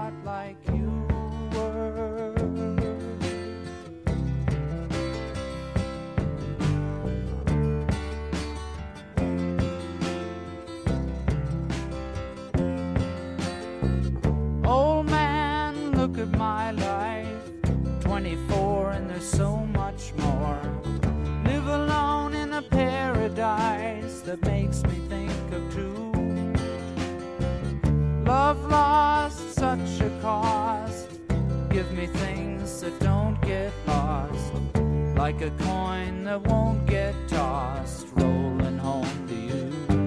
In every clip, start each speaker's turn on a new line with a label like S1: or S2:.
S1: lot like you were. Old man, look at my life, 24 and there's so much more. Live alone in a paradise that makes me think of two. Love lost, such a cost. Give me things that don't get lost, like a coin that won't get tossed, rolling home to you.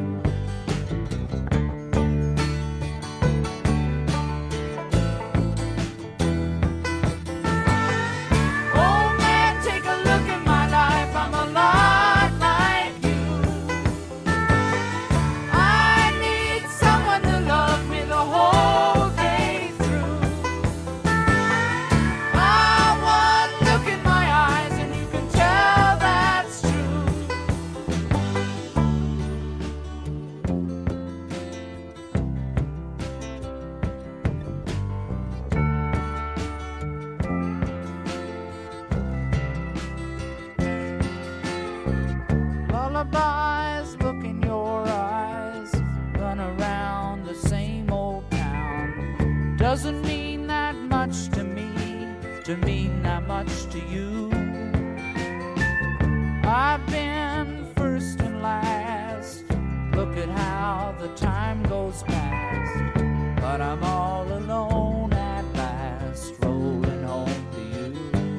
S1: Oh man, take a look at my life, I'm a lot like you. I need someone to love me the whole day through. One look in my eyes and you can tell that's true. Lullabies, look in your eyes, run around the same old town. Doesn't mean that much to me, to mean that much to you. I've been first and last, look at how the time goes past. But I'm all alone at last, rolling home to you.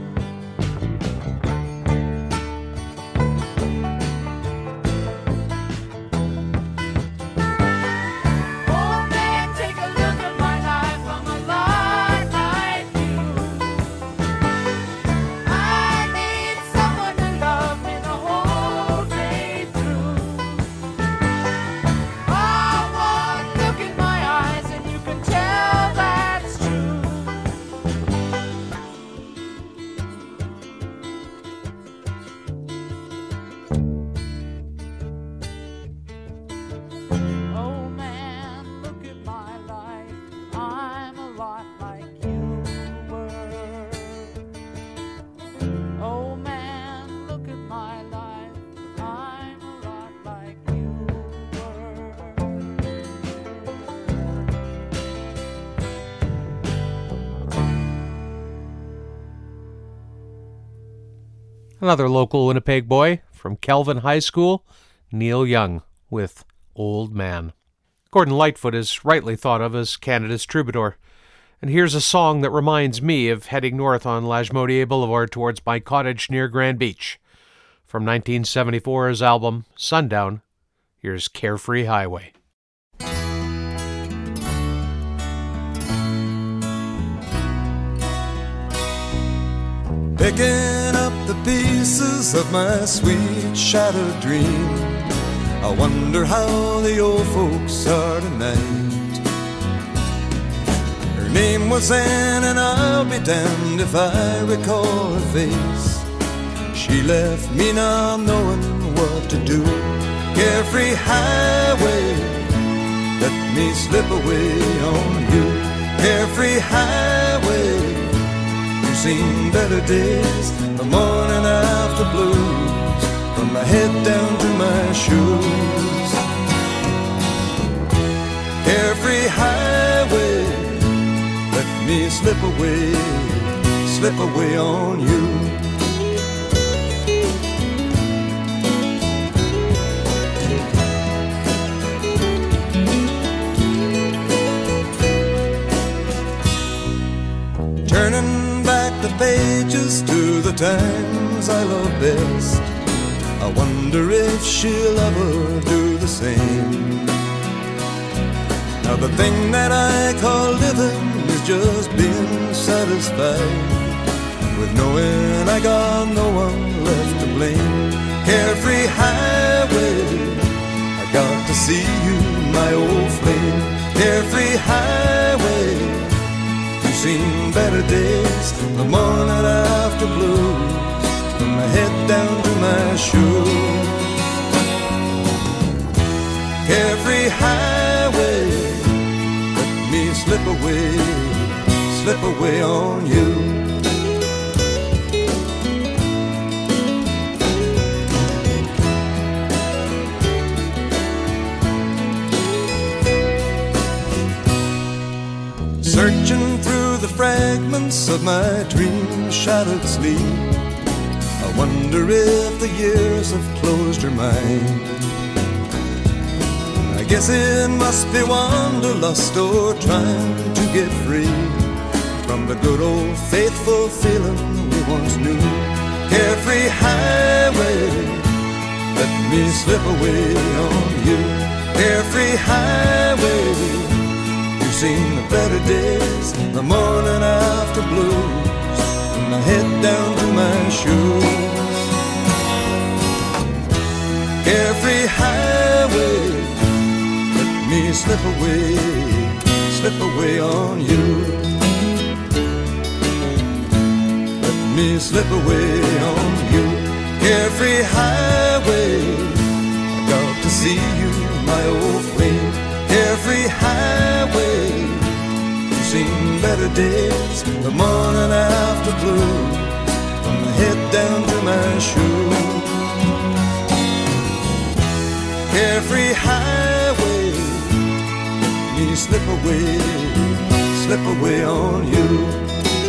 S1: Oh man, take a look at my life, I'm a lot like you. I need someone to love me the whole day through. One look in my eyes and you can tell that's true. Oh man, look at my life, I'm a lot like you were. Oh man, look at my life, I'm a lot like you were.
S2: Another local Winnipeg boy from Kelvin High School, Neil Young, with Old Man. Gordon Lightfoot is rightly thought of as Canada's troubadour. And here's a song that reminds me of heading north on Lagimodiere Boulevard towards my cottage near Grand Beach. From 1974's album, Sundown, here's Carefree Highway.
S3: Picking up the pieces of my sweet shattered dream, I wonder how the old folks are tonight. Her name was Anne, and I'll be damned if I recall her face. She left me not knowing what to do. Carefree highway, let me slip away on you. Carefree highway, you've seen better days, the morning after blues, from my head down to my shoes. Carefree highway, let me slip away on you. Turning back the pages to the times I love best, I wonder if she'll ever do the same. Now the thing that I call living is just being satisfied with knowing I got no one left to blame. Carefree highway, I got to see you, my old flame. Carefree highway, you've seen better days, the morning after blues, from my head down to my shoes. Carefree highway, let me slip away slip away on you. Searching through the fragments of my dream-shadowed sleep, I wonder if the years have closed her mind. I guess it must be wanderlust or trying to get free from the good old faithful feeling we once knew. Carefree highway, let me slip away on you. Carefree highway, seen the better days, the morning after blues, and I head down to my shoes. Carefree highway, let me slip away on you. Let me slip away on you. Carefree highway, I got to see you, my old flame. Carefree highway, you've seen better days, the morning after blues, from my head down to my shoes. Carefree highway, me slip away on you.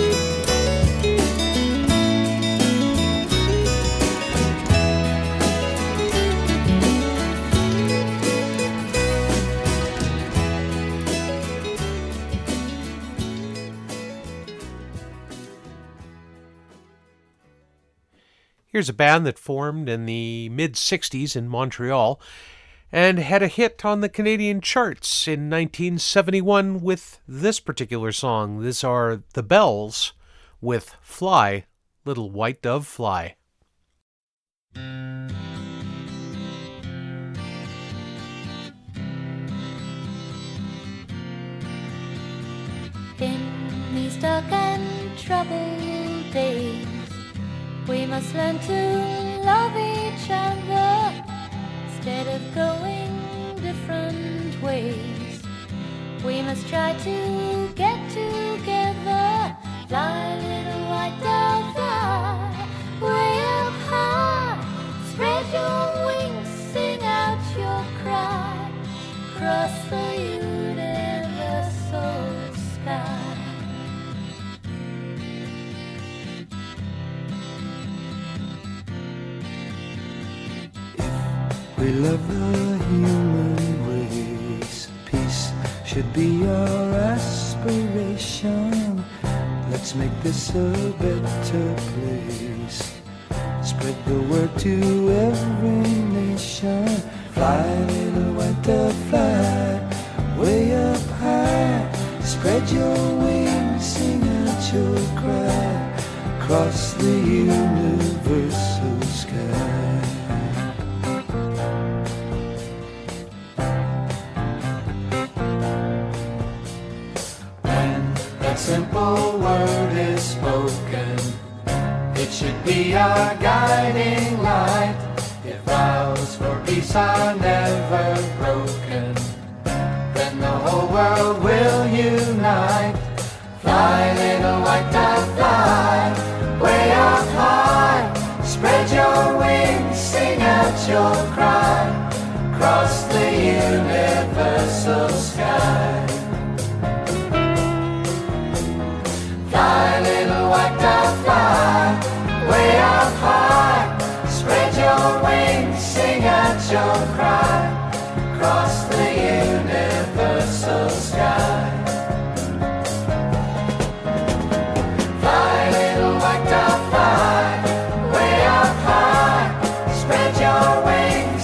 S2: Here's a band that formed in the mid-60s in Montreal and had a hit on the Canadian charts in 1971 with this particular song. These are The Bells with Fly, Little White Dove Fly.
S4: In these dark and troubled days, we must learn to love each other instead of going different ways. We must try to get together. Fly, little white dove, fly way up high. Spread your wings, sing out your cry. Cross the universal sky.
S5: We love the human race. Peace should be our aspiration. Let's make this a better place. Spread the word to every nation. Fly, little white dove, fly way up high. Spread your wings, sing out your cry. Cross the universal sky.
S1: Simple word is spoken, it should be our guiding light. If vows for peace are never broken, then the whole world will unite. Fly, little white dove, fly way up high. Spread your wings, sing out your cry. Cross the universal sky. Fly, little white dove, fly way up high. Spread your wings, sing out your cry. Cross the universal sky. Fly, little white dove, fly way up high. Spread your wings,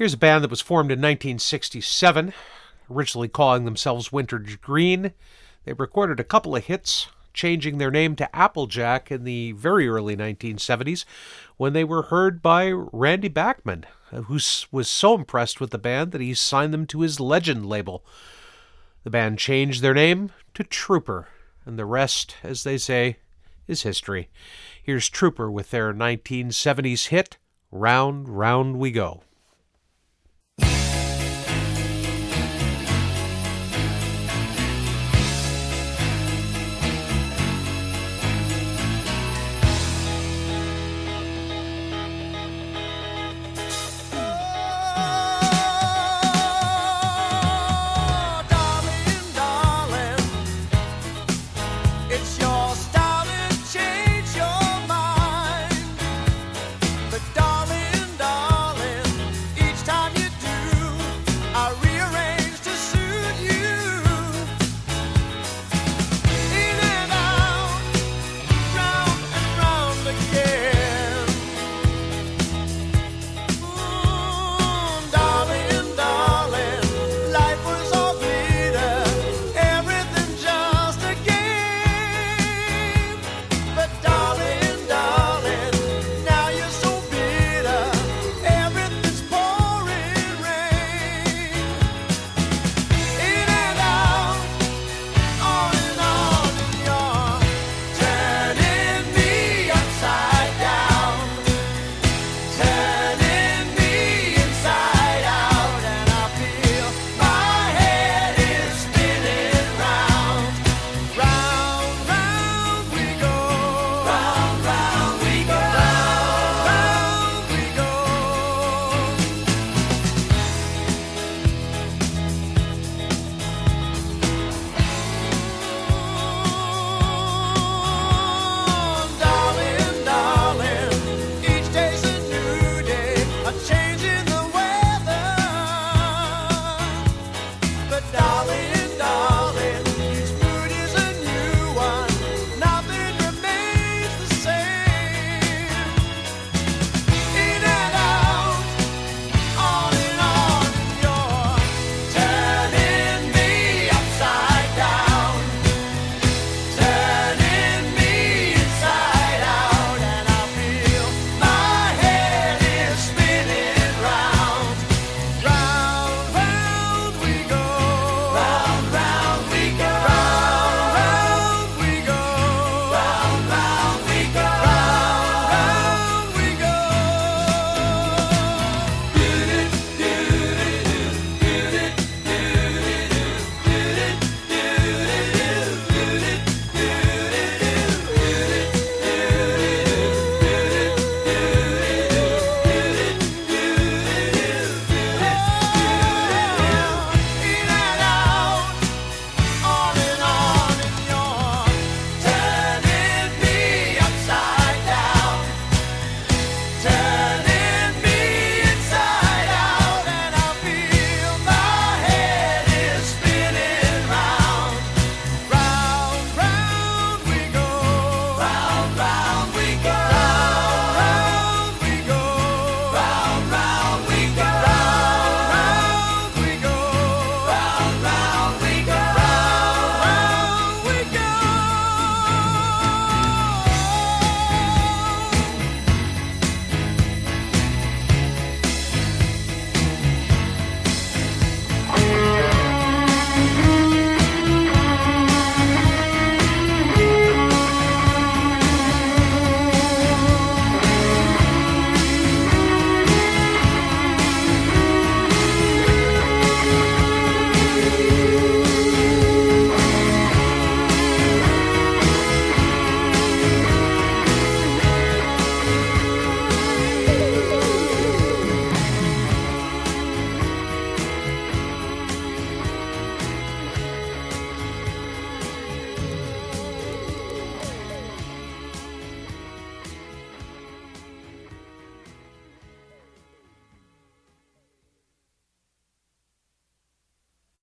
S2: Here's a band that was formed in 1967, originally calling themselves Winter's Green. They recorded a couple of hits, changing their name to Applejack in the very early 1970s when they were heard by Randy Bachman, who was so impressed with the band that he signed them to his Legend label. The band changed their name to Trooper, and the rest, as they say, is history. Here's Trooper with their 1970s hit, Round, Round We Go.